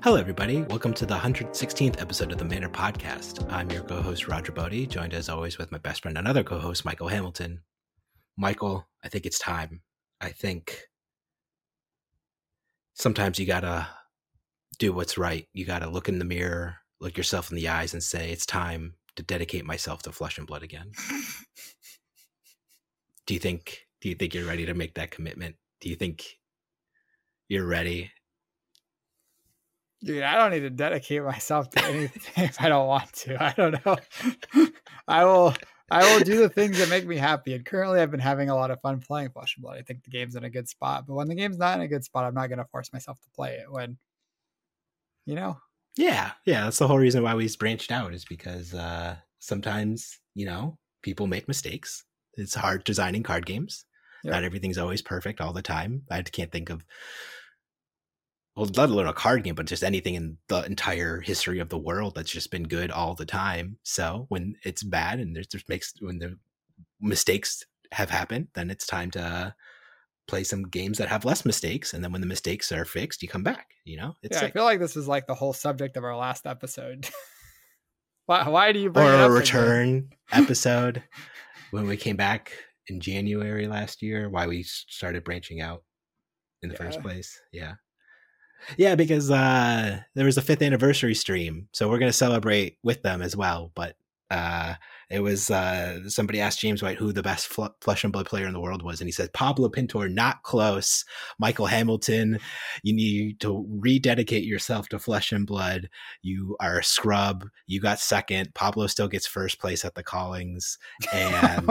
Hello, everybody. Welcome to the 116th episode of the Manor Podcast. I'm your co-host, Roger Bodie, joined as always with my best friend and other co-host, Michael Hamilton. Michael, I think it's time. I think sometimes you gotta do what's right. You gotta look in the mirror, look yourself in the eyes and say, it's time to dedicate myself to Flesh and Blood again. Do you think you're ready to make that commitment? Do you think you're ready? Dude, I don't need to dedicate myself to anything if I don't want to. I don't know. I will do the things that make me happy. And currently I've been having a lot of fun playing Flesh and Blood. I think the game's in a good spot. But when the game's not in a good spot, I'm not going to force myself to play it when, Yeah, that's the whole reason why we branched out, is because sometimes, people make mistakes. It's hard designing card games. Yep. Not everything's always perfect all the time. I can't think of, well, let alone a card game, but just anything in the entire history of the world that's just been good all the time. So when it's bad and when the mistakes have happened, then it's time to play some games that have less mistakes. And then when the mistakes are fixed, you come back, I feel like this is like the whole subject of our last episode. Why do you bring or it up a return episode when we came back in January last year, why we started branching out in the first place. Yeah, because there was a 5th anniversary stream, so we're going to celebrate with them as well. But it was somebody asked James White who the best Flesh and Blood player in the world was, and he said Pablo Pintor. Not close. Michael Hamilton, you need to rededicate yourself to Flesh and Blood. You are a scrub. You got second. Pablo still gets first place at the callings, and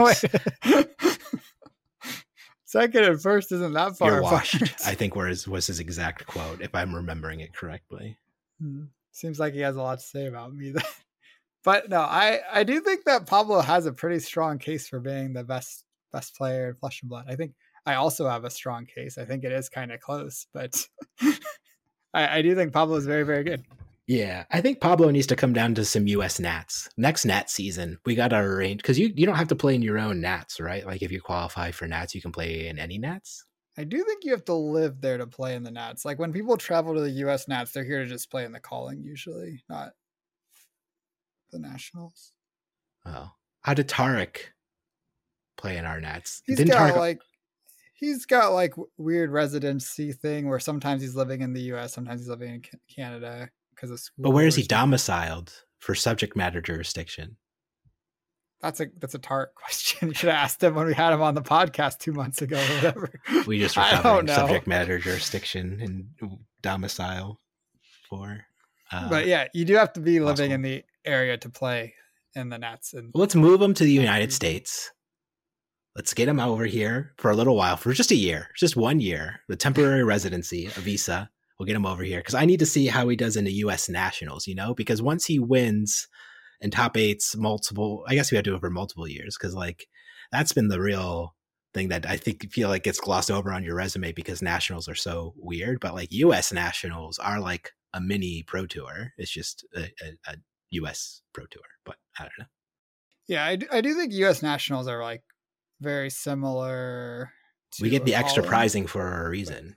second and first isn't that far. You're washed, I think was his exact quote, if I'm remembering it correctly. Seems like he has a lot to say about me. But no, I do think that Pablo has a pretty strong case for being the best player in Flesh and Blood. I think I also have a strong case. I think it is kind of close, but I do think Pablo is very, very good. Yeah, I think Pablo needs to come down to some US Nats. Next Nat season, we got to arrange, because you don't have to play in your own Nats, right? Like if you qualify for Nats, you can play in any Nats. I do think you have to live there to play in the Nats. Like when people travel to the US Nats, they're here to just play in the calling usually, not the Nationals. Oh, how did Tarek play in our Nats? He's got like weird residency thing where sometimes he's living in the US, sometimes he's living in Canada. But where is he domiciled for subject matter jurisdiction? That's a Tarek question. You should have asked him when we had him on the podcast 2 months ago or whatever. We just were covering subject matter jurisdiction and domicile for. But yeah, you do have to be living in the area to play in the Nats. And let's move him to the United States. Let's get him over here for a little while, for just a year, just 1 year, the temporary residency, a visa. We'll get him over here because I need to see how he does in the U.S. Nationals, because once he wins and top eights multiple, I guess we have to do it for multiple years, because like that's been the real thing that I feel like gets glossed over on your resume because Nationals are so weird. But like U.S. Nationals are like a mini Pro Tour. It's just a U.S. Pro Tour, but I don't know. Yeah, I do think U.S. Nationals are like very similar. We get the extra prizing for a reason,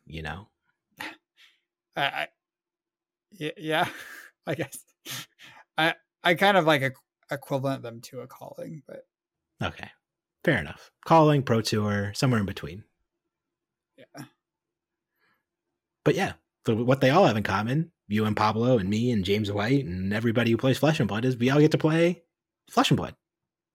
Yeah, I guess I kind of like equivalent them to a calling, but okay, fair enough. Calling, Pro Tour, somewhere in between. Yeah, but yeah, so what they all have in common, you and Pablo and me and James White and everybody who plays Flesh and Blood, is we all get to play Flesh and Blood.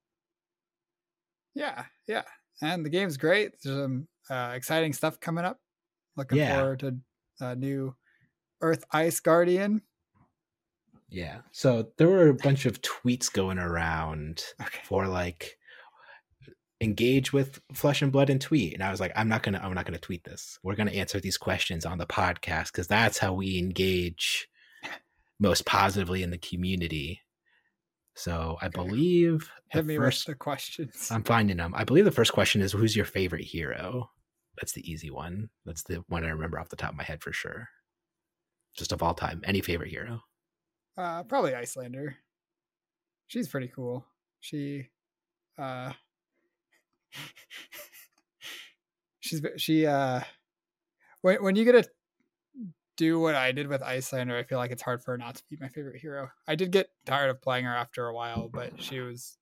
Yeah, and the game's great. There's some exciting stuff coming up. Looking forward to a new Earth Ice Guardian. Yeah. So there were a bunch of tweets going around for like engage with Flesh and Blood and tweet. And I was like, I'm not gonna tweet this. We're gonna answer these questions on the podcast because that's how we engage most positively in the community. So I believe hit me with the questions. I'm finding them. I believe the first question is, who's your favorite hero? That's the easy one. That's the one I remember off the top of my head for sure. Just of all time, any favorite hero? Probably Icelander. She's pretty cool. She when you get to do what I did with Iyslander, I feel like it's hard for her not to be my favorite hero. I did get tired of playing her after a while, but she is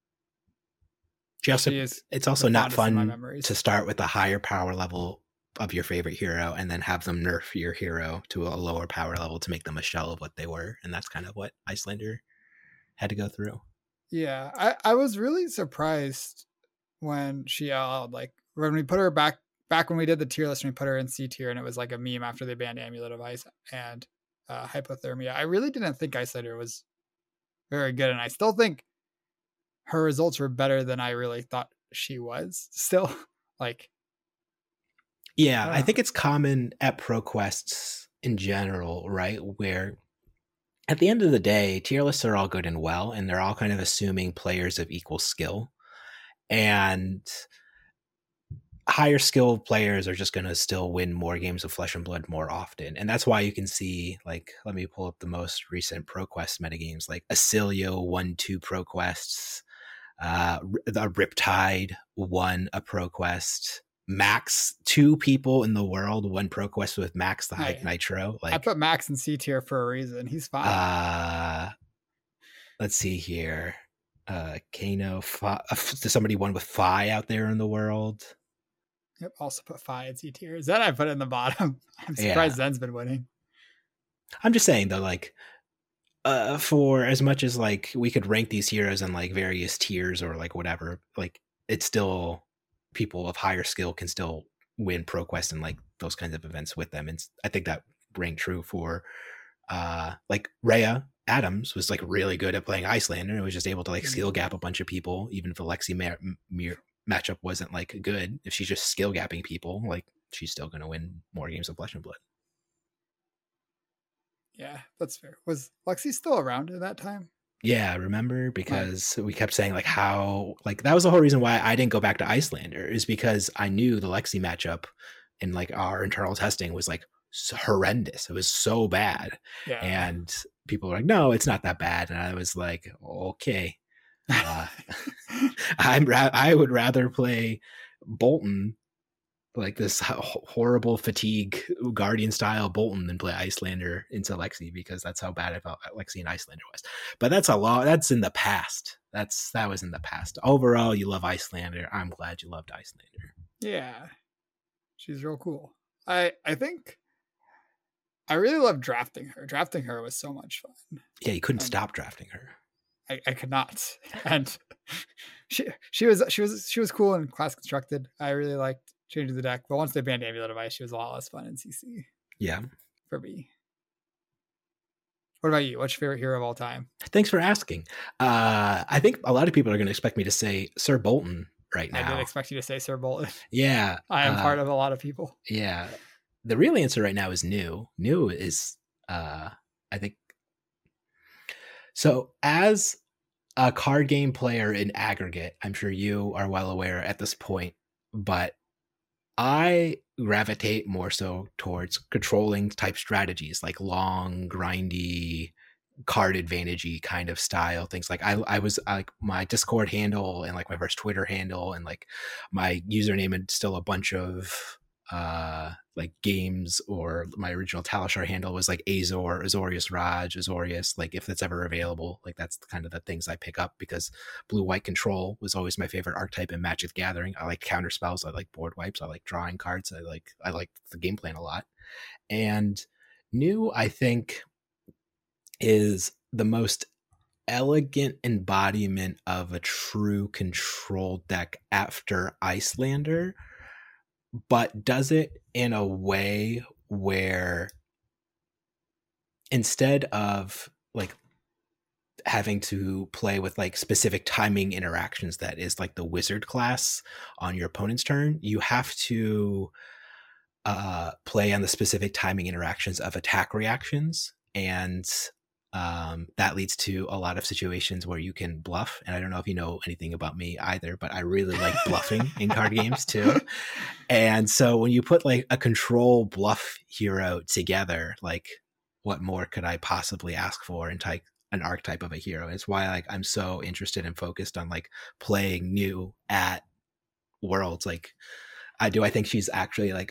it's also not fun memories. to start with a higher power level of your favorite hero and then have them nerf your hero to a lower power level to make them a shell of what they were. And that's kind of what Iyslander had to go through. Yeah, I was really surprised when she like when we put her back when we did the tier list and we put her in C tier and it was like a meme after they banned Amulet of Ice and Hypothermia. I really didn't think Iyslander was very good, and I still think her results were better than I really thought she was. Still, like, yeah, I think it's common at ProQuests in general, right? Where at the end of the day, tier lists are all good and well, and they're all kind of assuming players of equal skill. And higher skill players are just going to still win more games of Flesh and Blood more often. And that's why you can see, like, let me pull up the most recent ProQuest metagames, like Acilio won 2 ProQuests, the Riptide won a ProQuest, Max, 2 people in the world won ProQuest with Max the Hype Nitro. Like, I put Max in C tier for a reason. He's fine. Let's see here. Kano, somebody won with Fi out there in the world. Yep, also put Fi in C tier. Zen I put in the bottom. I'm surprised Zen's been winning. I'm just saying though, like, for as much as like we could rank these heroes in like various tiers or like whatever, like it's still people of higher skill can still win ProQuest and like those kinds of events with them. And I think that rang true for like Rhea Adams was like really good at playing Iyslander and was just able to like skill gap a bunch of people, even if the Lexi matchup wasn't like good. If she's just skill gapping people, like she's still going to win more games of Flesh and Blood. Yeah, that's fair. Was Lexi still around at that time? Yeah, remember? Because we kept saying like how, like that was the whole reason why I didn't go back to Iyslander, is because I knew the Lexi matchup in like our internal testing was like horrendous. It was so bad. Yeah. And people were like, no, it's not that bad. And I was like, okay. I would rather play Bolton, like this horrible fatigue Guardian style Bolton, than play Iyslander into Lexi, because that's how bad I felt Lexi and Iyslander was. But that's in the past. That was in the past. Overall, you love Iyslander. I'm glad you loved Iyslander. Yeah, she's real cool. I think I really love drafting her. Drafting her was so much fun. Yeah, you couldn't stop drafting her. I could not, and she was cool and class constructed. I really liked changing the deck, but once they banned Amulet of Ice, she was a lot less fun in CC. Yeah, for me. What about you? What's your favorite hero of all time? Thanks for asking. I think a lot of people are going to expect me to say Sir Bolton right now. I did expect you to say Sir Bolton. Yeah, I am part of a lot of people. Yeah, the real answer right now is New. New is, I think. So as a card game player in aggregate, I'm sure you are well aware at this point, but I gravitate more so towards controlling type strategies, like long, grindy, card advantage-y kind of style things. Like I was like my Discord handle and like my first Twitter handle and like my username and still a bunch of like games, or my original Talishar handle was like Azor, Azorius Raj, Azorius, like if that's ever available. Like that's kind of the things I pick up, because blue-white control was always my favorite archetype in Magic the Gathering. I like counter spells, I like board wipes, I like drawing cards, I like the game plan a lot. And New, I think, is the most elegant embodiment of a true control deck after Iyslander, but does it in a way where instead of like having to play with like specific timing interactions that is like the wizard class on your opponent's turn, you have to play on the specific timing interactions of attack reactions. And that leads to a lot of situations where you can bluff. And I don't know if you know anything about me either, but I really like bluffing in card games too. And so when you put like a control bluff hero together, like what more could I possibly ask for in an archetype of a hero? It's why like I'm so interested and focused on like playing New at Worlds. Like I think she's actually like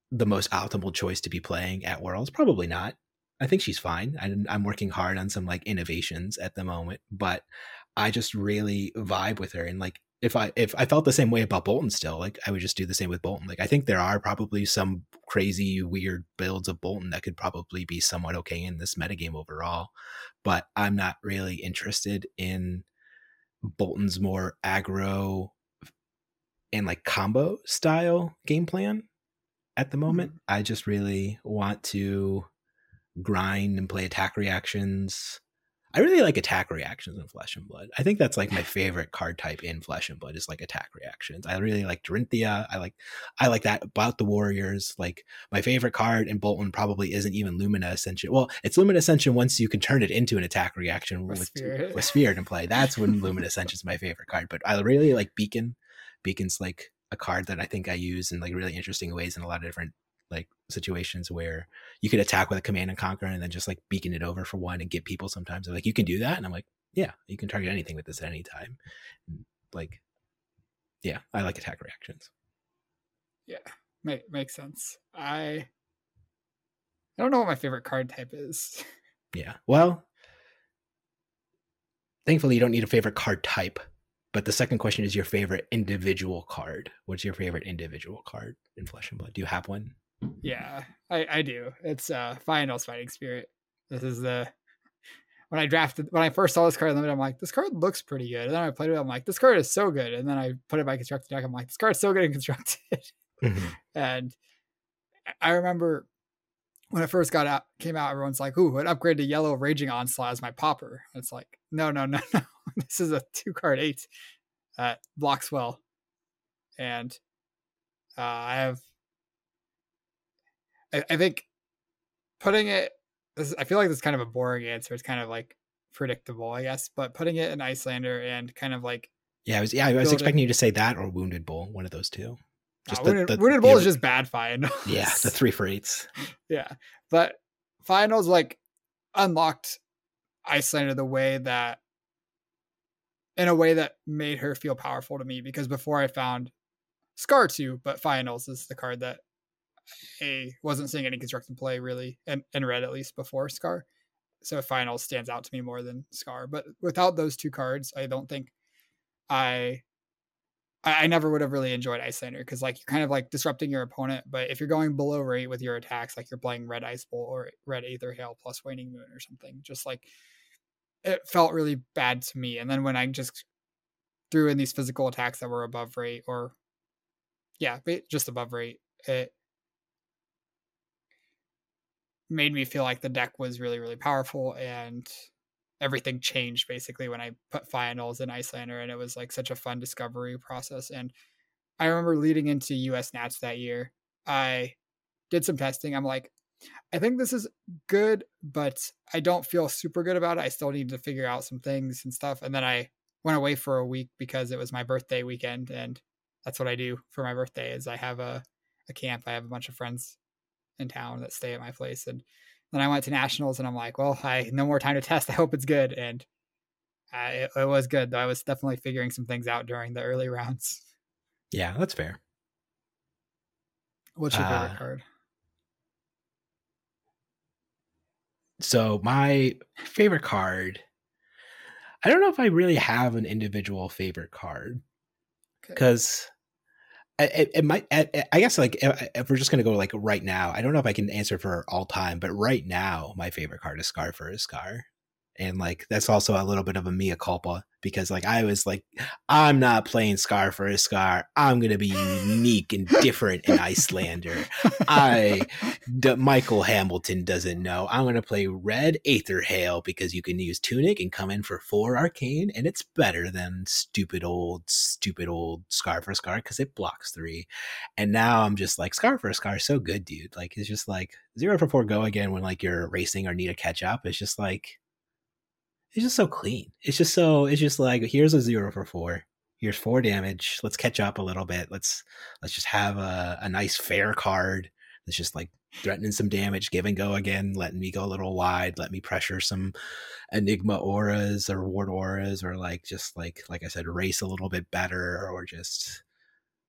the most optimal choice to be playing at Worlds? Probably not. I think she's fine. I'm working hard on some like innovations at the moment, but I just really vibe with her. And like, if I felt the same way about Boltyn still, like I would just do the same with Boltyn. Like I think there are probably some crazy weird builds of Boltyn that could probably be somewhat okay in this metagame overall, but I'm not really interested in Boltyn's more aggro and like combo style game plan at the moment. I just really want to grind and play attack reactions. I really like attack reactions in Flesh and Blood. I think that's like my favorite card type in Flesh and Blood is like attack reactions. I really like Dorinthia. I like that about the Warriors. Like my favorite card in Boltyn probably isn't even Lumina Ascension. Well, it's Lumina Ascension once you can turn it into an attack reaction with Spirit in play. That's when Lumina Ascension is my favorite card. But I really like Beacon. Beacon's like a card that I think I use in like really interesting ways in a lot of different like situations where you could attack with a command and conquer and then just like beacon it over for one and get people sometimes. They're like, you can do that. And I'm like, yeah, you can target anything with this at any time. Like, yeah, I like attack reactions. Yeah, makes sense. I don't know what my favorite card type is. Yeah, well, thankfully you don't need a favorite card type. But the second question is your favorite individual card. What's your favorite individual card in Flesh and Blood? Do you have one? Yeah, I do. It's Finals Fighting Spirit. This is when I first saw this card in Limited, I'm like, this card looks pretty good. And then I played it, I'm like, this card is so good. And then I put it in my constructed deck, I'm like, this card's so good in constructed. And I remember when it first came out, everyone's like, ooh, an upgrade to yellow Raging Onslaught as my popper. And it's like, no. This is a 2-card 8 that blocks well. And I think putting it, I feel like this is kind of a boring answer. It's kind of like predictable, I guess, but putting it in Iyslander and kind of like, I was expecting you to say that or Wounded Bull, one of those two. Just Wounded Bull is just bad finals. Yeah, the 3-for-8s. Yeah, but finals like unlocked Iyslander in a way that made her feel powerful to me, because before I found Scar 2, but finals is the card that I wasn't seeing any constructed play really, and red at least before Scar. So finals stands out to me more than Scar. But without those two cards, I don't think I never would have really enjoyed Iyslander, because like you're kind of like disrupting your opponent. But if you're going below rate with your attacks, like you're playing red Ice Bolt or red Aether Hail plus Waning Moon or something, just like it felt really bad to me. And then when I just threw in these physical attacks that were above rate, or just above rate, it made me feel like the deck was really, really powerful, and everything changed basically when I put finals in Iyslander, and it was like such a fun discovery process. And I remember leading into US Nats that year, I did some testing. I'm like, I think this is good, but I don't feel super good about it. I still need to figure out some things and stuff. And then I went away for a week because it was my birthday weekend, and that's what I do for my birthday is I have a camp. I have a bunch of friends in town that stay at my place. And then I went to nationals, and I'm like, well, no more time to test. I hope it's good. And it was good, though. I was definitely figuring some things out during the early rounds. Yeah, that's fair. What's your favorite card? So my favorite card, I don't know if I really have an individual favorite card, because it might, I guess, like if we're just going to go like right now, I don't know if I can answer for all time, but right now my favorite card is Scar for Scar. And like, that's also a little bit of a mea culpa, because like, I was like, I'm not playing Scar for a Scar. I'm going to be unique and different in Iyslander. Michael Hamilton doesn't know. I'm going to play red Aether Hail because you can use Tunic and come in for 4 Arcane, and it's better than stupid old Scar for Scar because it blocks 3. And now I'm just like, Scar for Scar is so good, dude. Like, it's just like 0 for 4 go again when like you're racing or need to catch up. It's just like, it's just so clean. It's just like, here's a 0 for 4. Here's 4 damage. Let's catch up a little bit. Let's just have a nice fair card that's just like threatening some damage, give and go again, letting me go a little wide, let me pressure some Enigma auras or Ward auras, or like just like I said, race a little bit better, or just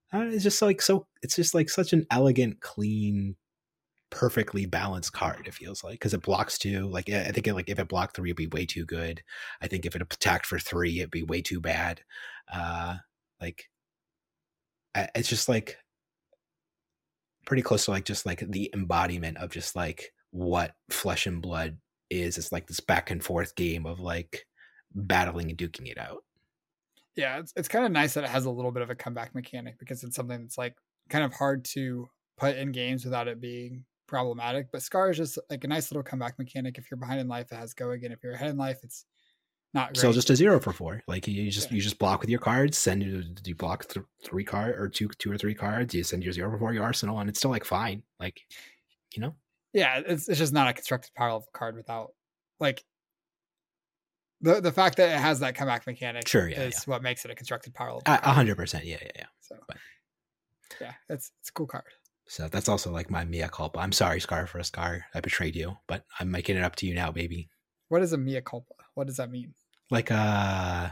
It's just like so. It's just like such an elegant, clean, perfectly balanced card. It feels like because it blocks 2. Like I think like if it blocked 3, it'd be way too good. I think if it attacked for 3, it'd be way too bad. Like it's just like pretty close to like just like the embodiment of just like what Flesh and Blood is. It's like this back and forth game of like battling and duking it out. Yeah, it's kind of nice that it has a little bit of a comeback mechanic because it's something that's like kind of hard to put in games without it being problematic. But Scar is just like a nice little comeback mechanic. If you're behind in life, it has go again. If you're ahead in life, it's not great. So just a 0 for 4. Like you just block with your cards. Send you block 3 card or 2 or 3 cards. You send your 0 for 4 your arsenal, and it's still like fine. Like Yeah, it's just not a constructed power level card without like the fact that it has that comeback mechanic. Sure, is what makes it a constructed power level. 100%. Yeah. So yeah, it's a cool card. So that's also like my mea culpa. I'm sorry, Scar, for a Scar. I betrayed you, but I'm making it up to you now, baby. What is a mea culpa? What does that mean? Like I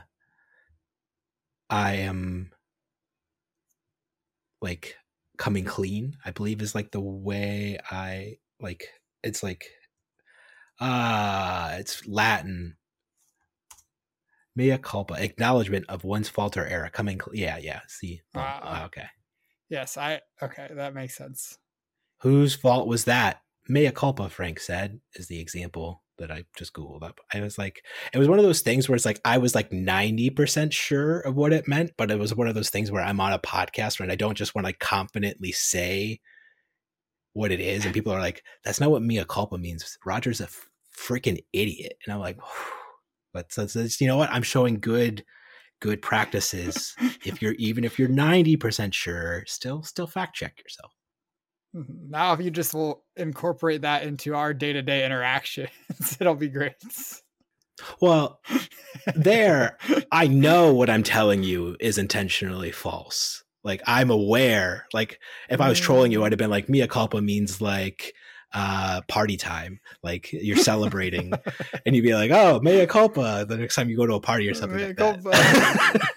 am like coming clean, I believe is like the way I like. It's like it's Latin. Mea culpa, acknowledgement of one's fault or error. Coming yeah. See. Okay. Yes, okay, that makes sense. Whose fault was that? Mea culpa, Frank said, is the example that I just Googled up. I was like, it was one of those things where it's like, I was like 90% sure of what it meant, but it was one of those things where I'm on a podcast and I don't just want to confidently say what it is. And people are like, that's not what mea culpa means. Roger's a freaking idiot. And I'm like, but it's, you know what? I'm showing good practices. If you're 90% sure, still fact check yourself. Now, if you just will incorporate that into our day-to-day interactions, it'll be great. Well, there, I know what I'm telling you is intentionally false. Like, I'm aware. Like, if I was trolling you, I'd have been like, mea culpa means like party time. Like, you're celebrating. And you'd be like, oh, mea culpa the next time you go to a party or something like that.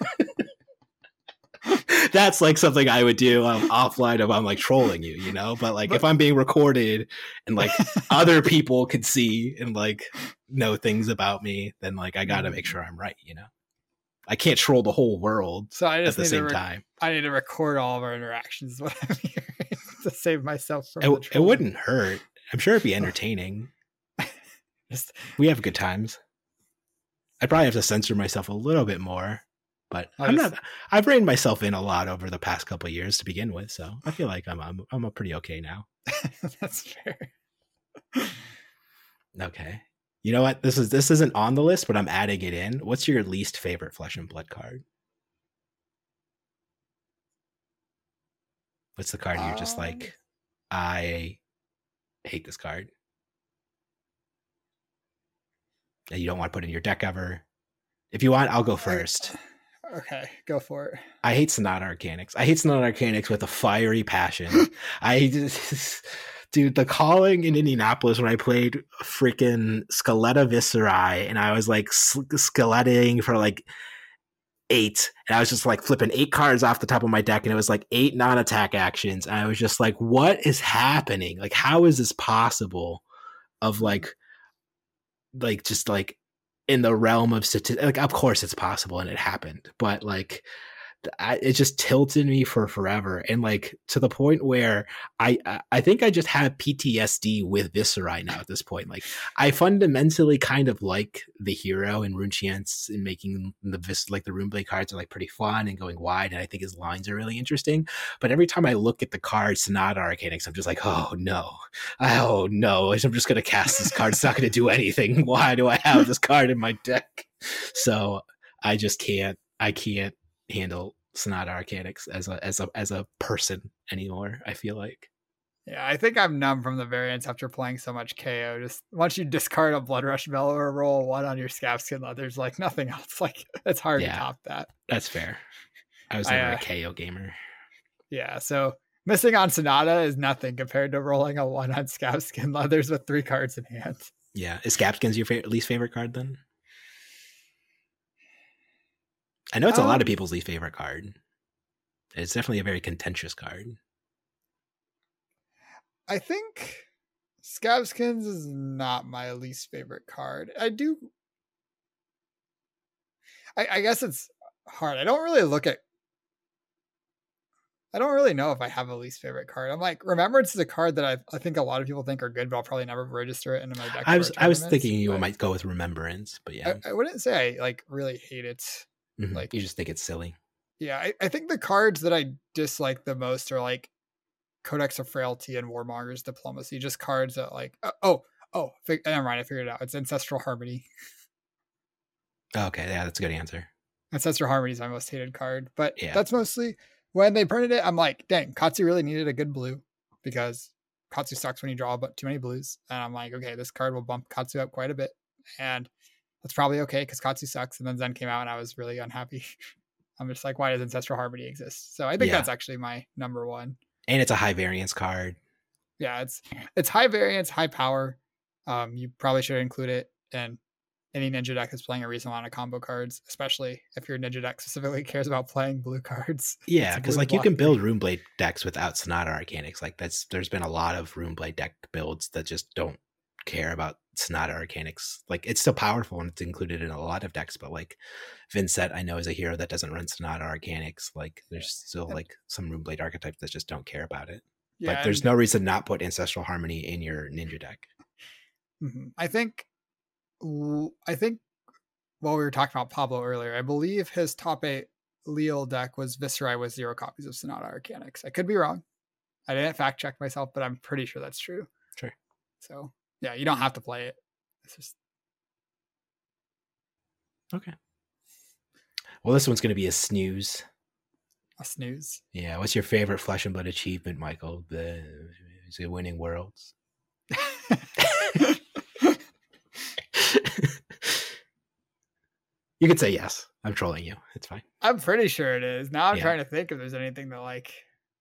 That's like something I would do offline if I'm like trolling you, you know? But like if I'm being recorded and like other people could see and like know things about me, then like I got to make sure I'm right, you know? I can't troll the whole world so I just at the same time. I need to record all of our interactions is what I'm hearing to save myself from it wouldn't hurt. I'm sure it'd be entertaining. We have good times. I'd probably have to censor myself a little bit more. But I've reined myself in a lot over the past couple of years to begin with, so I feel like I'm a pretty okay now. That's fair. Okay. You know what? This isn't on the list, but I'm adding it in. What's your least favorite Flesh and Blood card? What's the card you're just like, I hate this card? And you don't want to put in your deck ever? If you want, I'll go first. Okay, go for it. I hate Sonata Arcanix. I hate Sonata Arcanix with a fiery passion. Dude, the calling in Indianapolis when I played freaking Scaletta Viscerai and I was like skeleting for like 8 and I was just like flipping 8 cards off the top of my deck and it was like 8 non-attack actions. And I was just like, what is happening? Like, how is this possible of like just like in the realm of statistics? Like, of course it's possible and it happened, but like it just tilted me for forever. And like to the point where I think I just have PTSD with Viscerai now at this point. Like I fundamentally kind of like the hero and Runechance and making the Runeblade cards are like pretty fun and going wide. And I think his lines are really interesting. But every time I look at the card Sonata Arcanix, I'm just like, oh no. I'm just going to cast this card. It's not going to do anything. Why do I have this card in my deck? So I can't handle Sonata Arcanix as a person anymore. I feel like. Yeah, I think I'm numb from the variants after playing so much KO. Just once you discard a Blood Rush Bell or roll 1 on your Scabskin Leathers, like nothing else. Like it's hard to top that. That's fair. I was never a KO gamer. Yeah, so missing on Sonata is nothing compared to rolling a 1 on Scabskin Leathers with 3 cards in hand. Yeah, is Scabskin's your least favorite card then? I know it's a lot of people's least favorite card. It's definitely a very contentious card. I think Scabskins is not my least favorite card. I guess it's hard. I don't really know if I have a least favorite card. I'm like, Remembrance is a card that I think a lot of people think are good, but I'll probably never register it into my deck. I was thinking you might go with Remembrance, but yeah. I wouldn't say I like really hate it. Mm-hmm. Like, you just think it's silly. Yeah, I think the cards that I dislike the most are like Codex of Frailty and Warmonger's Diplomacy. Just cards that like never mind, I figured it out. It's Ancestral Harmony. Okay, yeah, that's a good answer. Ancestral Harmony is my most hated card, but that's mostly when they printed it. I'm like, dang, Katsu really needed a good blue because Katsu sucks when you draw but too many blues. And I'm like, okay, this card will bump Katsu up quite a bit, and that's probably okay because Katsu sucks. And then Zen came out, and I was really unhappy. I'm just like, why does Ancestral Harmony exist? So I think that's actually my number one. And it's a high variance card. Yeah, it's high variance, high power. You probably should include it in any ninja deck that's playing a reasonable amount of combo cards, especially if your ninja deck specifically cares about playing blue cards. Yeah, because like you can build Runeblade decks without Sonata Arcanics. Like there's been a lot of Runeblade deck builds that just don't care about Sonata Arcanics. Like it's still powerful and it's included in a lot of decks, but like Vincent, I know, is a hero that doesn't run Sonata Arcanics. Like there's still like some Runeblade archetypes that just don't care about it. Yeah, but there's no reason not put Ancestral Harmony in your ninja deck. Mm-hmm. I think while we were talking about Pablo earlier, I believe his top 8 Leal deck was Viserai with 0 copies of Sonata Arcanics. I could be wrong. I didn't fact check myself, but I'm pretty sure that's true. Sure. So yeah, you don't have to play it. It's just okay. Well, this one's going to be a snooze. A snooze? Yeah. What's your favorite Flesh and Blood achievement, Michael? Is it winning Worlds? You could say yes. I'm trolling you. It's fine. I'm pretty sure it is. Now I'm trying to think if there's anything that like.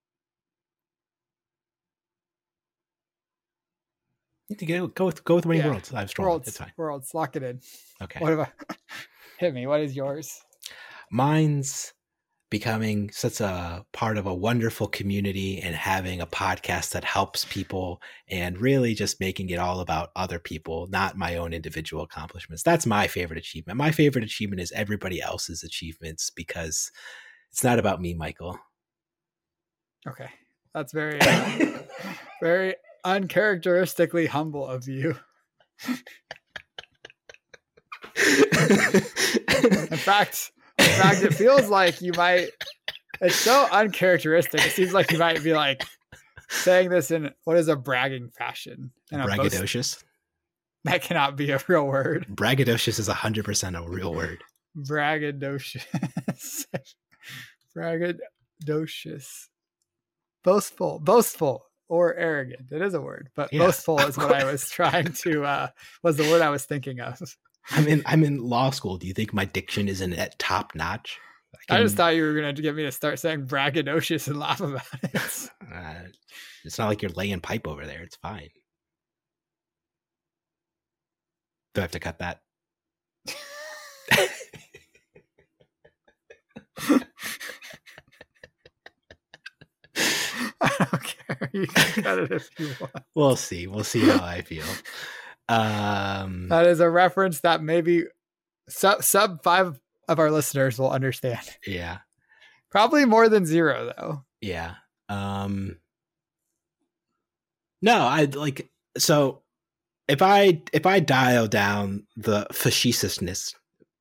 You can go with winning Worlds. I was trolling. It's fine. Worlds. Lock it in. Okay. What about? Hit me. What is yours? Mine's becoming such a part of a wonderful community and having a podcast that helps people and really just making it all about other people, not my own individual accomplishments. That's my favorite achievement. My favorite achievement is everybody else's achievements because it's not about me, Michael. Okay. That's very, very uncharacteristically humble of you. In fact, it feels like you might. It's so uncharacteristic. It seems like you might be like saying this in what is a bragging fashion. Braggadocious. That cannot be a real word. Braggadocious is 100% a real word. Braggadocious. Braggadocious. Boastful, or arrogant. It is a word, but boastful is what I was trying to. Was the word I was thinking of. I'm in law school. Do you think my diction isn't at top notch? I just thought you were going to get me to start saying braggadocious and laugh about it. It's not like you're laying pipe over there. It's fine. Do I have to cut that? I don't care. You can cut it if you want. We'll see how I feel. That is a reference that maybe sub 5 of our listeners will understand. Yeah. Probably more than 0 though. Yeah. No, I like, so if I dial down the facetiousness,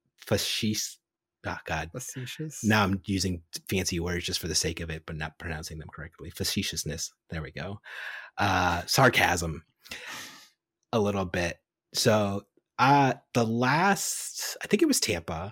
facetious. Now I'm using fancy words just for the sake of it, but not pronouncing them correctly. Facetiousness. There we go. Sarcasm. A little bit. So the last, I think it was Tampa,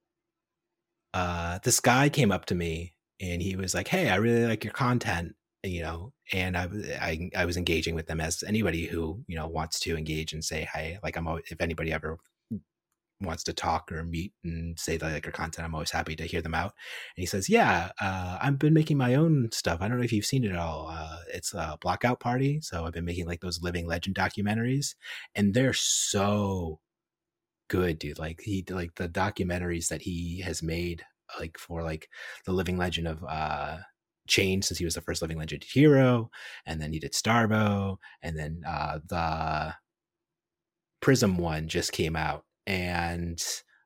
this guy came up to me and he was like, hey, I really like your content, and I was engaging with them as anybody who, wants to engage and say, hey, like if anybody ever wants to talk or meet and say they like your content, I'm always happy to hear them out. And he says, yeah, I've been making my own stuff. I don't know if you've seen it all. It's a Blackout Party. So I've been making like those living legend documentaries and they're so good, dude. Like the documentaries that he has made like for like the Living Legend of Chain, since he was the first Living Legend hero, and then he did Starvo, and then the Prism one just came out, and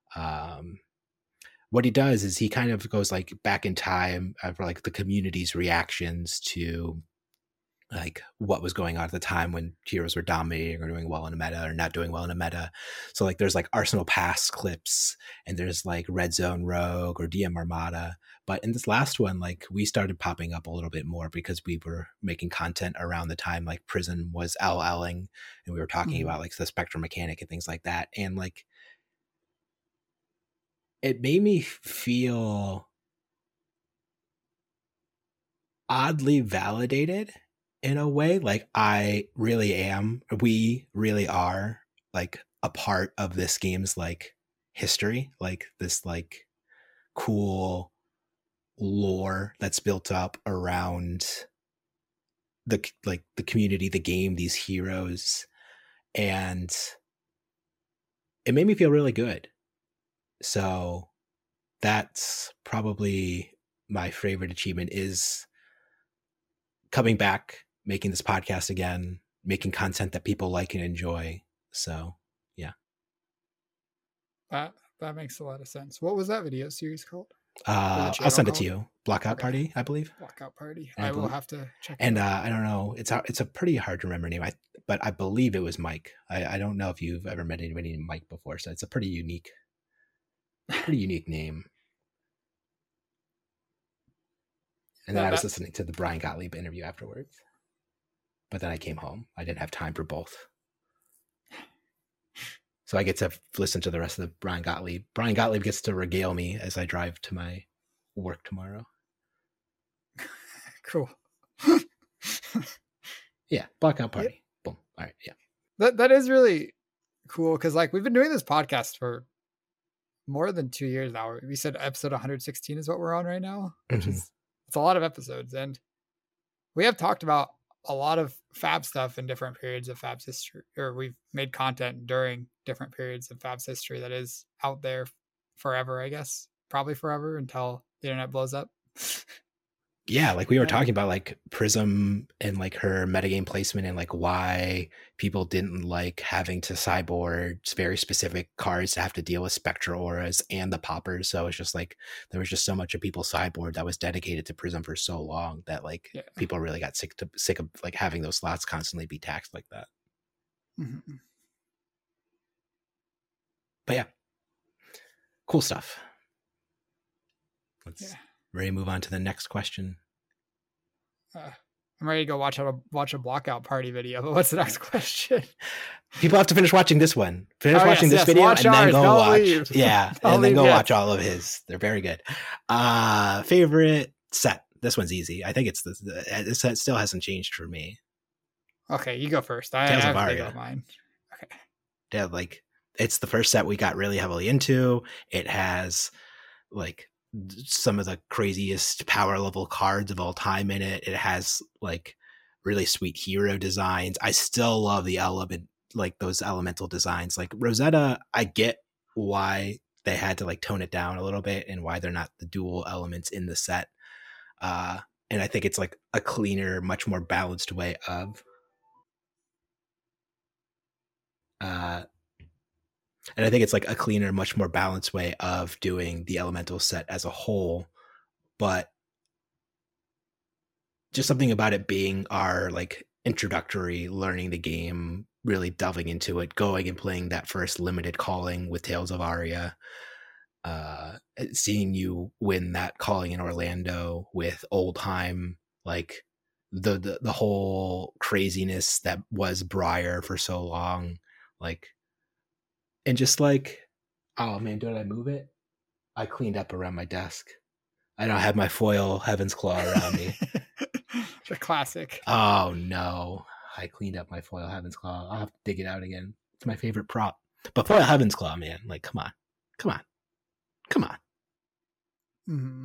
what he does is he kind of goes like back in time for like the community's reactions to like what was going on at the time when heroes were dominating or doing well in a meta or not doing well in a meta. So like there's like Arsenal Pass clips, and there's like Red Zone Rogue or DM Armada. But in this last one, like we started popping up a little bit more because we were making content around the time like Prison was LLing, and we were talking about like the Spectrum mechanic and things like that. And like it made me feel oddly validated in a way. Like we really are like a part of this game's like history, like this like cool lore that's built up around the community, the game, these heroes. And it made me feel really good. So that's probably my favorite achievement, is coming back, making this podcast again, making content that people like and enjoy. So yeah. That makes a lot of sense. What was that video series called? I'll send it to you. Blackout Party, I believe. Blackout Party. I will have to check it and out. I don't know, it's a pretty hard to remember name, but I believe it was Mike. I don't know if you've ever met anybody named Mike before, so it's a pretty unique name. And then I was listening to the Brian Gottlieb interview afterwards. But then I came home. I didn't have time for both. So I get to listen to the rest of the Brian Gottlieb. Brian Gottlieb gets to regale me as I drive to my work tomorrow. Cool. Yeah, Blackout Party. Yeah. Boom. All right, yeah. That is really cool, because like we've been doing this podcast for more than 2 years now. We said episode 116 is what we're on right now, which is, it's a lot of episodes, and we have talked about a lot of Fab stuff in different periods of Fab's history, or we've made content during different periods of Fab's history that is out there forever, I guess, probably forever until the internet blows up. Yeah, like we were talking about like Prism and like her metagame placement, and like why people didn't like having to sideboard very specific cards to have to deal with Spectra auras and the poppers. So it's just like there was just so much of people's sideboard that was dedicated to Prism for so long that like people really got sick of like having those slots constantly be taxed like that. Mm-hmm. But yeah, cool stuff. Let's ready to move on to the next question. I'm ready to go watch a Blackout Party video, but what's the next question? People have to finish watching this one. Finish watching this video and then go watch. Yeah, and then go watch all of his. They're very good. Favorite set? This one's easy. I think this set still hasn't changed for me. Okay, you go first. I have to think about mine. Okay. Yeah, like it's the first set we got really heavily into. It has like some of the craziest power level cards of all time in it. It has like really sweet hero designs. I still love the those elemental designs. Like Rosetta, I get why they had to like tone it down a little bit and why they're not the dual elements in the set. And I think it's like a cleaner, much more balanced way of and I think it's like a cleaner, much more balanced way of doing the elemental set as a whole. But just something about it being our like introductory, learning the game, really delving into it, going and playing that first limited calling with Tales of Aria, seeing you win that calling in Orlando with Oldheim, like the whole craziness that was Briar for so long, like. And just like, oh man, did I move it? I cleaned up around my desk. I don't have my foil Heaven's Claw around me. It's a classic. Oh no, I cleaned up my foil Heaven's Claw. I'll have to dig it out again. It's my favorite prop. But foil Heaven's Claw, man, like come on. Mm-hmm.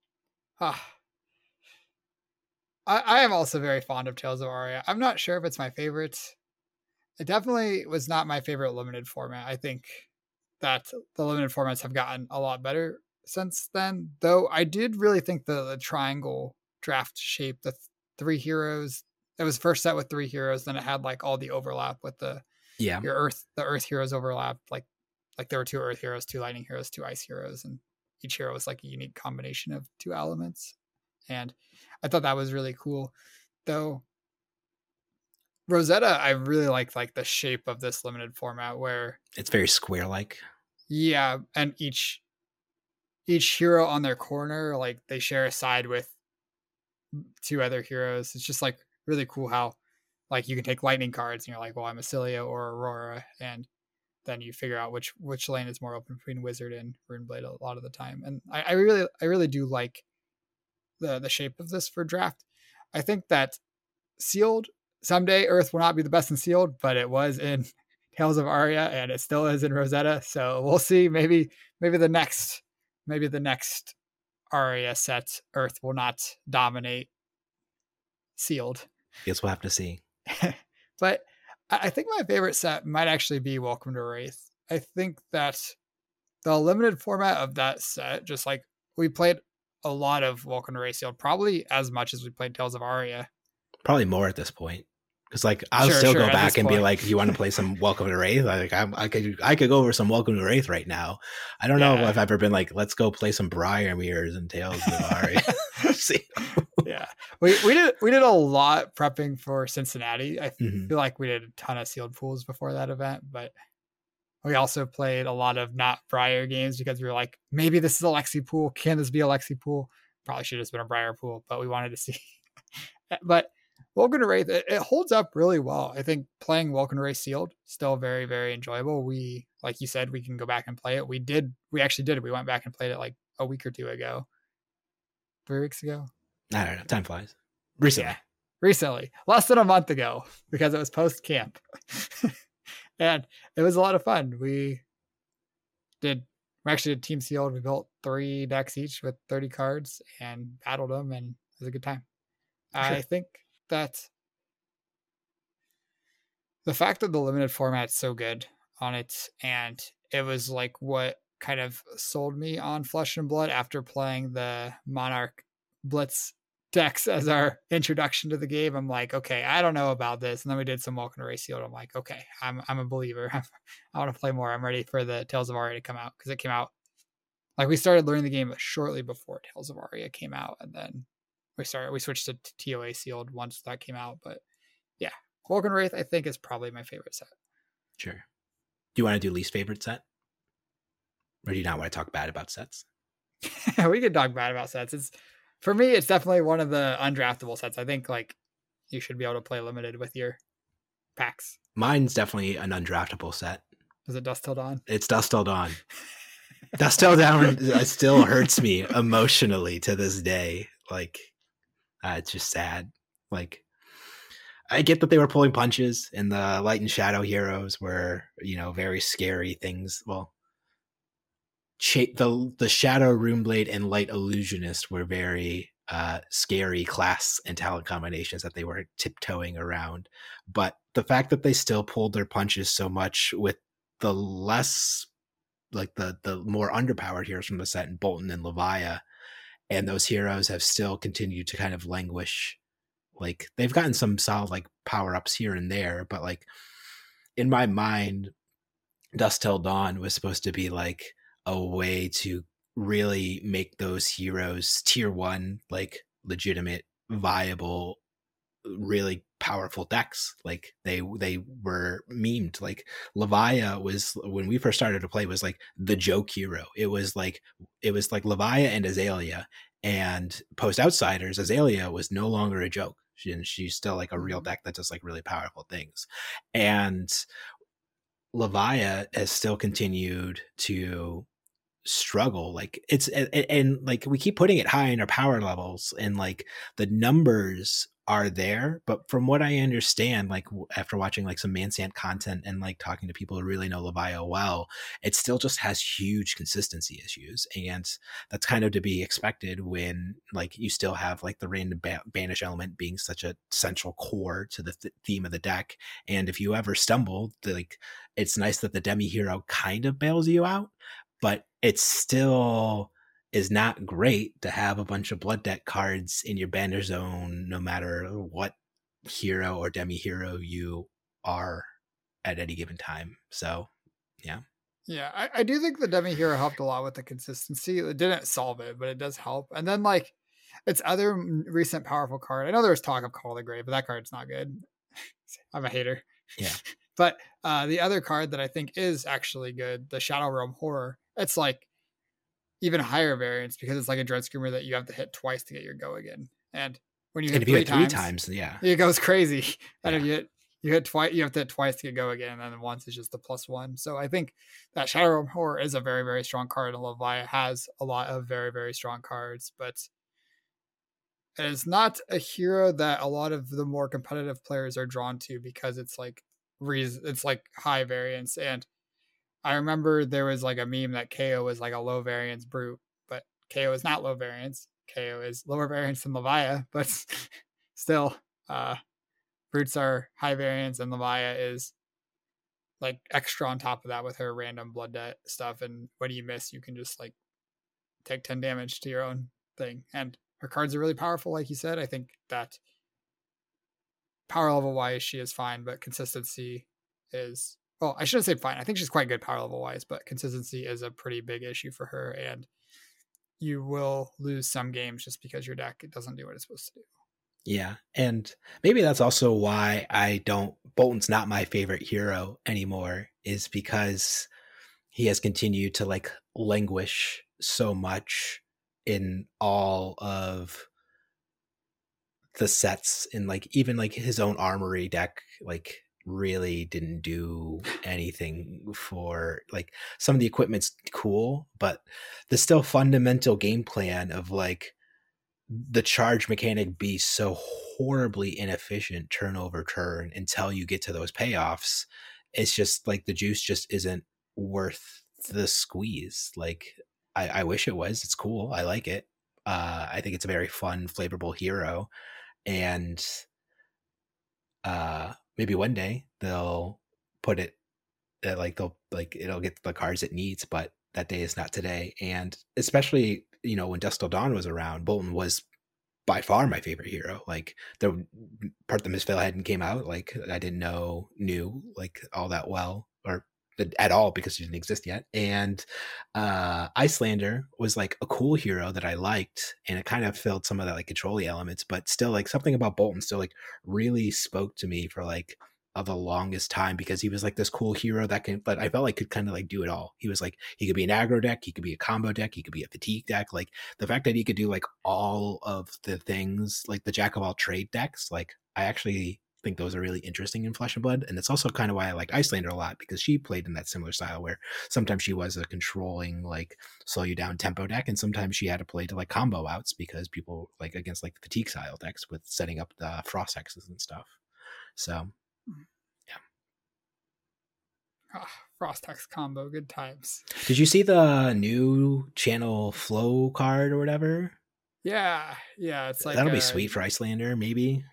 I am also very fond of Tales of Aria. I'm not sure if it's my favorite. It definitely was not my favorite limited format. I think that the limited formats have gotten a lot better since then. Though I did really think the triangle draft shape, the three heroes, it was first set with three heroes, then it had like all the overlap with the earth heroes overlap, like there were two earth heroes, two lightning heroes, two ice heroes, and each hero was like a unique combination of two elements. And I thought that was really cool. Though Rosetta, I really like the shape of this limited format where it's very square like. Yeah, and each hero on their corner, like they share a side with two other heroes. It's just like really cool how like you can take lightning cards and you're like, well, I'm Acilia or Aurora, and then you figure out which lane is more open between Wizard and Runeblade a lot of the time. And I really do like the shape of this for draft. I think that sealed someday Earth will not be the best in sealed, but it was in Tales of Aria and it still is in Rosetta. So we'll see. Maybe the next Aria set Earth will not dominate sealed. Guess we'll have to see. But I think my favorite set might actually be Welcome to Wraith. I think that the limited format of that set, just like we played a lot of Welcome to Wraith sealed, probably as much as we played Tales of Aria. Probably more at this point. Because like I'll still go back and be like, you want to play some Welcome to Wraith? Like I could go over some Welcome to Wraith right now. I don't know if I've ever been like, let's go play some Briar Mirrors and Tales of Aria. See. Yeah, we did a lot prepping for Cincinnati. I feel like we did a ton of sealed pools before that event, but we also played a lot of not Briar games because we were like, maybe this is a Lexi pool. Can this be a Lexi pool? Probably should have just been a Briar pool, but we wanted to see. But Welcome to Wraith, it holds up really well. I think playing Welcome to Wraith sealed still very, very enjoyable. We, like you said, we can go back and play it. We actually did it. We went back and played it like a week or two ago. 3 weeks ago. I don't know. Time flies. Recently. Less than a month ago because it was post camp. And it was a lot of fun. We actually did team sealed. We built 3 decks each with 30 cards and battled them, and it was a good time. Sure. I think that the fact that the limited format's so good on it, and it was like what kind of sold me on Flesh and Blood after playing the Monarch Blitz decks as our introduction to the game. I'm like, okay, I don't know about this. And then we did some Welcome to Wraith sealed. I'm like, okay, I'm a believer. I want to play more. I'm ready for the Tales of Aria to come out, because it came out like we started learning the game shortly before Tales of Aria came out, and then we switched to TOA sealed once that came out. But yeah, Welcome to Wraith I think is probably my favorite set. Sure. Do you want to do least favorite set, or do you not want to talk bad about sets? We can talk bad about sets. For me, it's definitely one of the undraftable sets. I think like you should be able to play limited with your packs. Mine's definitely an undraftable set. Is it Dusk Till Dawn? It's Dusk Till Dawn. Dusk Till Dawn still hurts me emotionally to this day. Like, it's just sad. Like, I get that they were pulling punches, and the Light and Shadow heroes were, very scary things. Well, the Shadow Runeblade and Light Illusionist were very scary class and talent combinations that they were tiptoeing around. But the fact that they still pulled their punches so much with the less, like the more underpowered heroes from the set, and Bolton and Levia, and those heroes have still continued to kind of languish. Like, they've gotten some solid like power ups here and there, but like in my mind, Dusk Till Dawn was supposed to be like a way to really make those heroes tier 1, like legitimate, viable, really powerful decks. Like they were memed. Like Levia was, when we first started to play, was like the joke hero. It was like Levia and Azalea, and post Outsiders, Azalea was no longer a joke. She's still like a real deck that does like really powerful things. And Levia has still continued to struggle. Like it's, and like we keep putting it high in our power levels, and like the numbers are there, but from what I understand, like after watching like some Mansant content and like talking to people who really know Levia well, it still just has huge consistency issues, and that's kind of to be expected when like you still have like the random banish element being such a central core to the theme of the deck. And if you ever stumble, like it's nice that the demi hero kind of bails you out, but it's still is not great to have a bunch of blood debt cards in your banner zone, no matter what hero or demi hero you are at any given time. So, yeah. Yeah, I do think the demi hero helped a lot with the consistency. It didn't solve it, but it does help. And then like its other recent powerful card. I know there was talk of Call the Grave, but that card's not good. I'm a hater. Yeah. But the other card that I think is actually good, the Shadow Realm Horror, it's like even higher variance because it's like a Dread Screamer that you have to hit twice to get your go again. And when you hit, three times, yeah, it goes crazy. And yeah. if you hit twice, you have to hit twice to get go again, and then once is just the +1. So I think that Shadow Realm Horror is a very, very strong card, and Leviah has a lot of very, very strong cards, but it is not a hero that a lot of the more competitive players are drawn to because it's like high variance. And I remember there was like a meme that KO was like a low variance brute, but KO is not low variance. KO is lower variance than Leviah, but still, brutes are high variance, and Leviah is like extra on top of that with her random blood debt stuff. And when you miss, you can just like take 10 damage to your own thing. And her cards are really powerful, like you said. I think that power level wise, she is fine, but consistency is, well, I shouldn't say fine. I think she's quite good power level wise, but consistency is a pretty big issue for her. And you will lose some games just because your deck doesn't do what it's supposed to do. Yeah. And maybe that's also why Boltyn's not my favorite hero anymore, is because he has continued to like languish so much in all of the sets, in like even like his own armory deck, like really didn't do anything for like some of the equipment's cool, but the still fundamental game plan of like the charge mechanic be so horribly inefficient turn over turn until you get to those payoffs. It's just like the juice just isn't worth the squeeze. Like I wish it was. It's cool. I like it. I think it's a very fun, flavorful hero. And maybe one day they'll put it like it'll get the cards it needs, but that day is not today. And especially, when Dusk Till Dawn was around, Boltyn was by far my favorite hero. Like the part that Miss Veil hadn't came out, like I didn't knew like all that well or at all because she didn't exist yet. And Iyslander was like a cool hero that I liked, and it kind of filled some of that like control-y elements, but still like something about Boltyn still like really spoke to me for like the longest time, because he was like this cool hero but I felt like could kind of like do it all. He was like, he could be an aggro deck, he could be a combo deck, he could be a fatigue deck. Like the fact that he could do like all of the things, like the jack of all trade decks, like I actually think those are really interesting in Flesh and Blood. And it's also kind of why I like Iyslander a lot, because she played in that similar style where sometimes she was a controlling, like slow you down tempo deck, and sometimes she had to play to like combo outs because people like against like the fatigue style decks with setting up the frost hexes and stuff. So Frost Hex combo, good times. did you see the new channel flow card or whatever? Yeah, it's like that'll be sweet for Iyslander, maybe.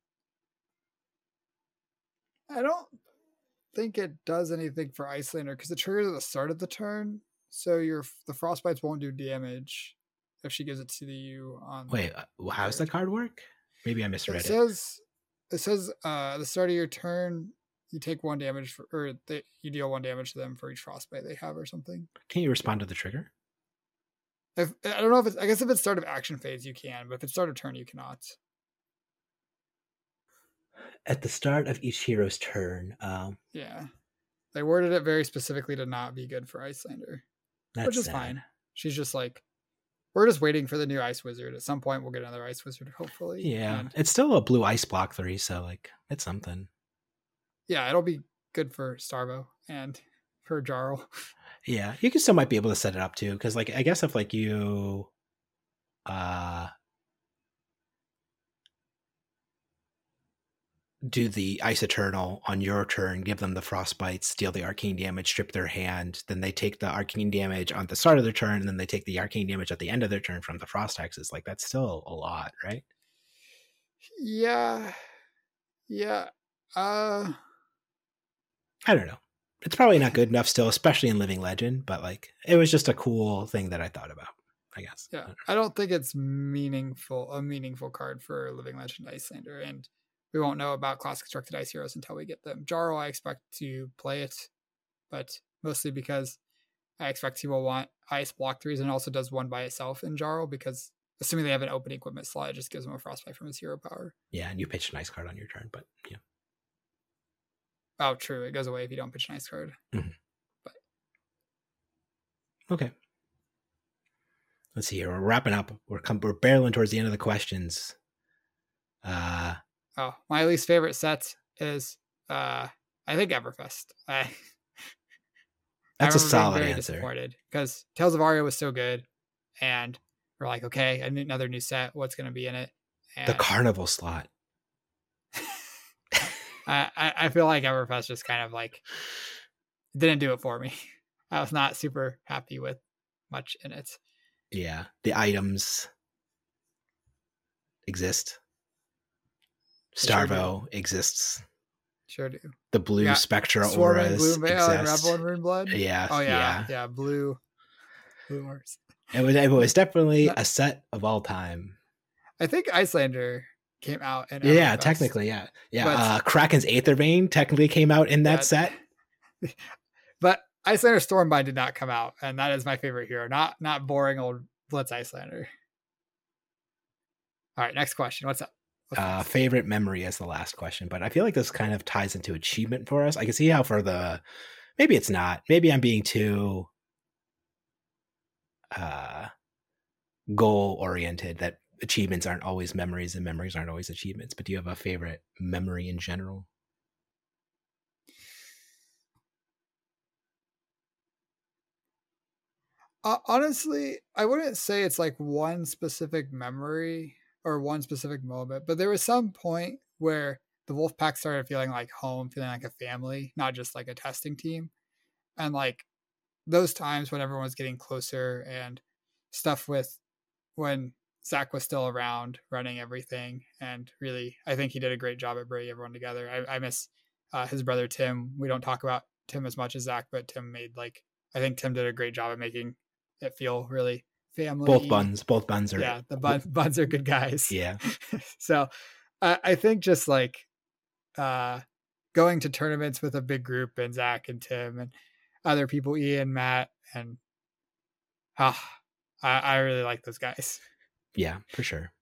I don't think it does anything for Iyslander because it triggers at the start of the turn, so the frostbites won't do damage if she gives it to you on. Wait, how does that card work? Maybe I misread it. It says at the start of your turn, you take 1 damage you deal 1 damage to them for each frostbite they have or something. Can you respond to the trigger? I don't know if I guess if it's start of action phase you can, but if it's start of turn you cannot. At the start of each hero's turn. Yeah. They worded it very specifically to not be good for Iyslander. Which is sad. Fine. She's just like, we're just waiting for the new Ice Wizard. At some point we'll get another Ice Wizard, hopefully. Yeah. It's still a blue ice block 3, so like it's something. Yeah, it'll be good for Starvo and for Jarl. Yeah, you can still might be able to set it up too, because like I guess if like you do the Ice Eternal on your turn, give them the frostbite, steal the arcane damage, strip their hand, then they take the arcane damage on the start of their turn, and then they take the arcane damage at the end of their turn from the frost hexes. Like that's still a lot, right? Yeah. I don't know. It's probably not good enough still, especially in Living Legend, but like it was just a cool thing that I thought about. I guess. Yeah, I don't think it's a meaningful card for Living Legend Iyslander, and we won't know about class constructed Ice Heroes until we get them. Jarl, I expect to play it, but mostly because I expect he will want Ice block 3s and also does one by itself in Jarl, because assuming they have an open equipment slot, it just gives him a Frostbite from his hero power. Yeah, and you pitch an ice card on your turn, but yeah. Oh, true. It goes away if you don't pitch an ice card. Mm-hmm. But okay. Let's see here. We're wrapping up. We're barreling towards the end of the questions. My least favorite set is I think Everfest. That's a solid answer. Disappointed because Tales of Aria was so good, and we're like, okay, I need another new set. What's going to be in it? And the carnival slot. I feel like Everfest just kind of like didn't do it for me. I was not super happy with much in it. Yeah, the items exist. Starvo exists. Sure do. The blue Spectra auras Gloom Veil and exist. Rebel and Runeblood. Yeah. Oh yeah. Blue auras. It was definitely a set of all time. I think Iyslander came out in yeah, Everfest. Technically, yeah. But, Kraken's Aether Vein technically came out in that set. But Iyslander Stormbind did not come out, and that is my favorite hero. Not boring old Blitz Iyslander. All right, next question. What's up? Favorite memory as the last question, but I feel like this kind of ties into achievement for us. I can see how maybe it's not. Maybe I'm being too goal oriented, that achievements aren't always memories and memories aren't always achievements. But do you have a favorite memory in general? Honestly, I wouldn't say it's like one specific memory or one specific moment, but there was some point where the Wolfpack started feeling like home, feeling like a family, not just like a testing team. And like those times when everyone was getting closer and stuff with when Zach was still around running everything. And really, I think he did a great job at bringing everyone together. I miss his brother, Tim. We don't talk about Tim as much as Zach, but Tim I think Tim did a great job at making it feel really family. Both buns are. Yeah, the buns are good guys. Yeah. So I think just like going to tournaments with a big group and Zach and Tim and other people, Ian, Matt, and I really like those guys. Yeah, for sure.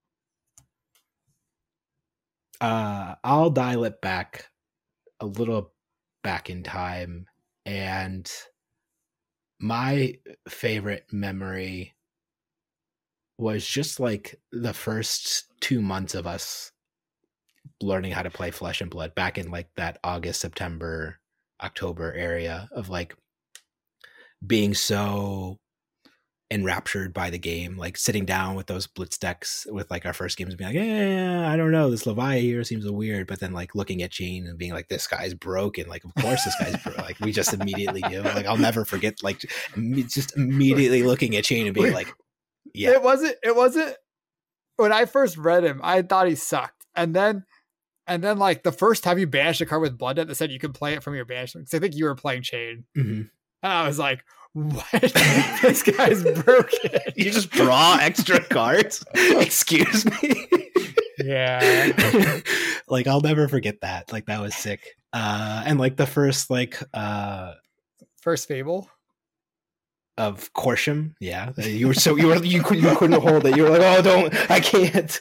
I'll dial it back a little back in time, and my favorite memory was just like the first 2 months of us learning how to play Flesh and Blood back in like that August, September, October area of like being so enraptured by the game, like sitting down with those blitz decks with like our first games and being like, yeah, I don't know, this Leviathan here seems weird, but then like looking at Jane and being like, this guy's broken, like of course this guy's like we just immediately knew. Like I'll never forget like just immediately looking at Jane and being like, yeah. It wasn't when I first read him, I thought he sucked. And then like the first time you banished a card with Blood Debt that said you could play it from your banishment, because I think you were playing Chain. Mm-hmm. And I was like, what? This guy's broken. You just draw extra cards? Excuse me? Yeah. Like I'll never forget that. Like that was sick. And like the first first Fable of Corsham, yeah. You couldn't hold it. You were like, oh, don't, I can't.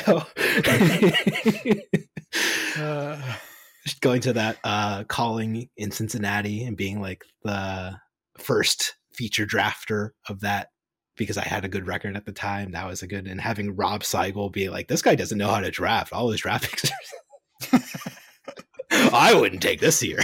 Just going to that calling in Cincinnati and being like the first feature drafter of that because I had a good record at the time. That was a good, and having Rob Seigel be like, this guy doesn't know how to draft. All his draft picks I wouldn't take this here.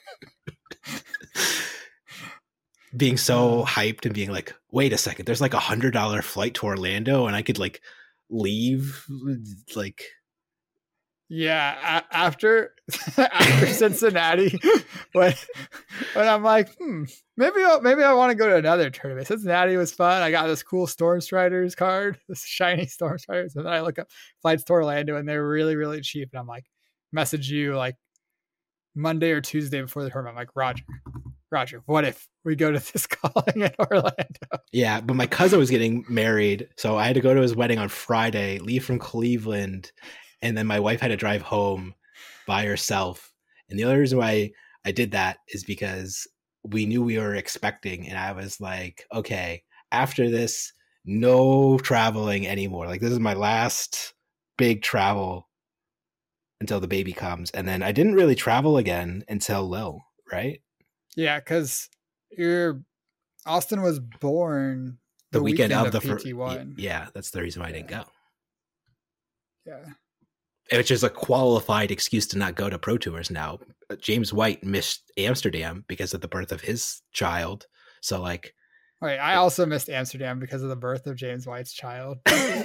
Being so hyped and being like, wait a second, there's like $100 flight to Orlando and I could like leave like. Yeah, after Cincinnati, when I'm like, maybe I want to go to another tournament. Cincinnati was fun. I got this cool Storm Striders card, this shiny Storm Striders, and then I look up flights to Orlando, and they're really, really cheap. And I'm like, message you like Monday or Tuesday before the tournament. I'm like, Roger, what if we go to this calling in Orlando? Yeah, but my cousin was getting married, so I had to go to his wedding on Friday, leave from Cleveland, and then my wife had to drive home by herself. And the only reason why I did that is because we knew we were expecting, and I was like, okay, after this, no traveling anymore. Like, this is my last big travel until the baby comes. And then I didn't really travel again until Lil, right? Yeah, because Austin was born the weekend of the PT1. Yeah, that's the reason why I didn't go. Yeah. Which is a qualified excuse to not go to Pro Tours now. James White missed Amsterdam because of the birth of his child. So, like... Wait, I also missed Amsterdam because of the birth of James White's child.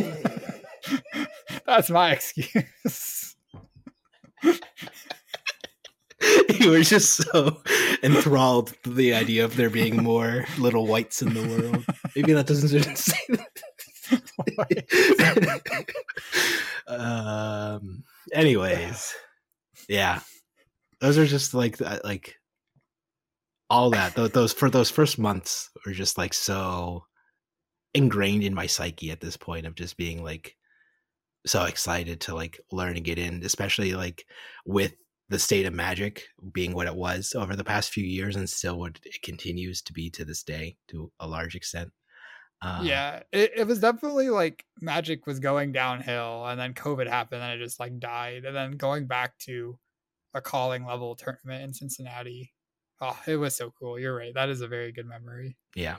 That's my excuse. You were just so enthralled with the idea of there being more little whites in the world. Maybe that doesn't say that. Anyways, yeah, those are just like all that. Those first months were just like so ingrained in my psyche at this point of just being like so excited to like learn and get in, especially like with the state of Magic being what it was over the past few years and still what it continues to be to this day to a large extent. Yeah, it was definitely like Magic was going downhill and then COVID happened and it just like died. And then going back to a calling level tournament in Cincinnati. Oh, it was so cool. You're right. That is a very good memory. Yeah.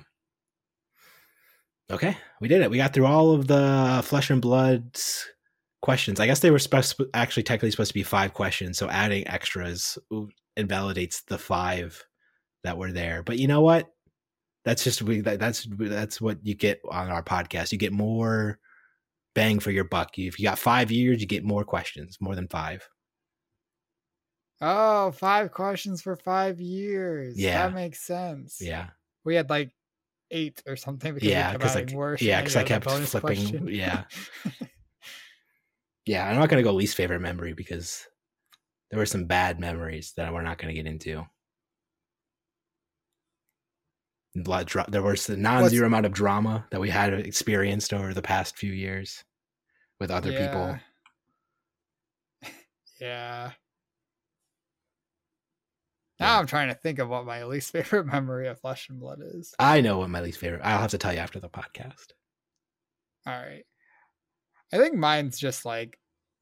Okay, we did it. We got through all of the Flesh and Blood's questions. I guess they were actually technically supposed to be 5 questions, so adding extras invalidates the 5 that were there. But you know what? That's just that's what you get on our podcast. You get more bang for your buck. If you got 5 years, you get more questions, more than 5. Oh, 5 questions for 5 years. Yeah, that makes sense. Yeah, we had like 8 or something. Because I kept flipping. Question. Yeah. Yeah, I'm not going to go least favorite memory because there were some bad memories that we're not going to get into. There was a non-zero amount of drama that we had experienced over the past few years with other people. Yeah. Now I'm trying to think of what my least favorite memory of Flesh and Blood is. I know what my least favorite. I'll have to tell you after the podcast. All right. I think mine's just like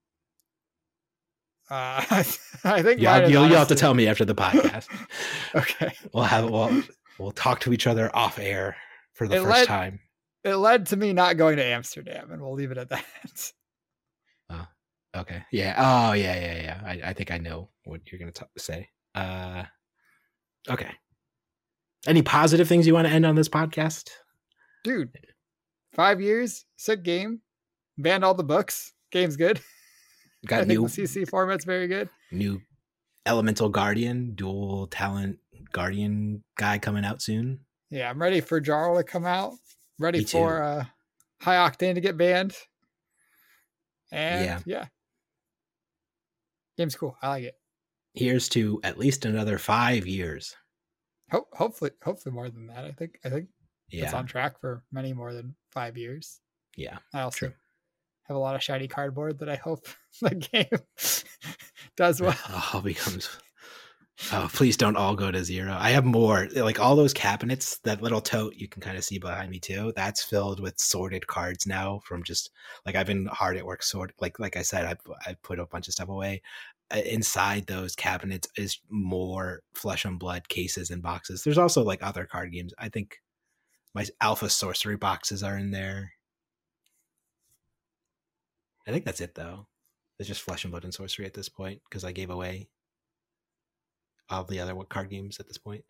I think you'll have to tell me after the podcast. Okay. We'll talk to each other off air for the first time. It led to me not going to Amsterdam, and we'll leave it at that. Oh, okay. Yeah. Oh, yeah. I think I know what you're going to say. Okay. Any positive things you want to end on this podcast? Dude, 5 years, sick game, banned all the books. Game's good. Got I think the CC format's very good. New Elemental Guardian, dual talent Guardian guy coming out soon. Yeah, I'm ready for Jarl to come out. Ready for High Octane to get banned. And yeah. Game's cool. I like it. Here's to at least another 5 years. Hopefully more than that. I think it's on track for many more than 5 years. Yeah. I also have a lot of shiny cardboard that I hope the game does well. Please don't all go to 0. I have more, like all those cabinets, that little tote you can kind of see behind me too. That's filled with sorted cards now from just like I've been hard at work like I said, I put a bunch of stuff away. Inside those cabinets is more Flesh and Blood cases and boxes. There's also like other card games. I think my Alpha Sorcery boxes are in there. I think that's it though. It's just Flesh and Blood and Sorcery at this point because I gave away all the other card games at this point.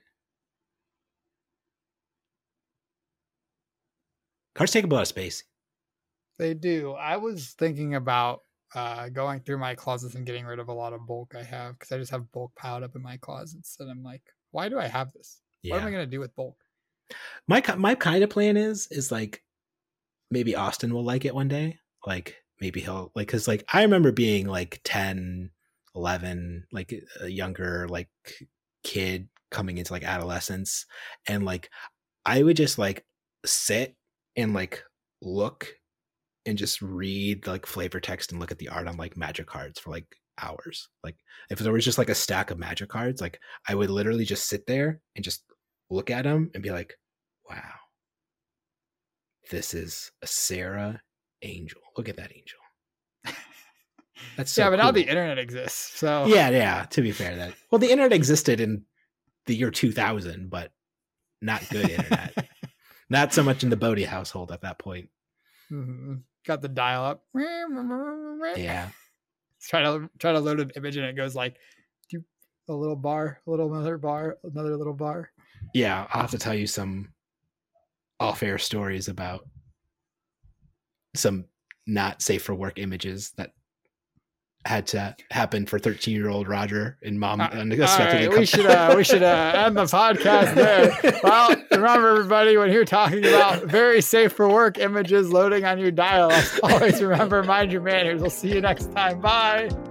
Cards take a lot of space. They do. I was thinking about going through my closets and getting rid of a lot of bulk I have because I just have bulk piled up in my closets, and I'm like, why do I have this? Yeah. What am I going to do with bulk? My kind of plan is like maybe Austin will like it one day. Like maybe he'll like, because like I remember being like 10, 11, like a younger like kid coming into like adolescence, and like I would just like sit and like look and just read like flavor text and look at the art on like Magic cards for like hours. Like if there was just like a stack of Magic cards, like I would literally just sit there and just look at them and be like, wow, this is a Sarah Angel. Look at that angel. That's so yeah, but cool. now the internet exists. So Yeah. To be fair, the internet existed in the year 2000, but not good internet. Not so much in the Bodie household at that point. Mm-hmm. Got the dial up. Yeah. Try to load an image and it goes like a little bar, another little bar. Yeah, I'll have to tell you some off-air stories about some not safe for work images that had to happen for 13-year-old Roger and mom. Right, we should end the podcast there. Well, remember everybody, when you're talking about very safe for work images loading on your dial, always remember, mind your manners. We'll see you next time. Bye.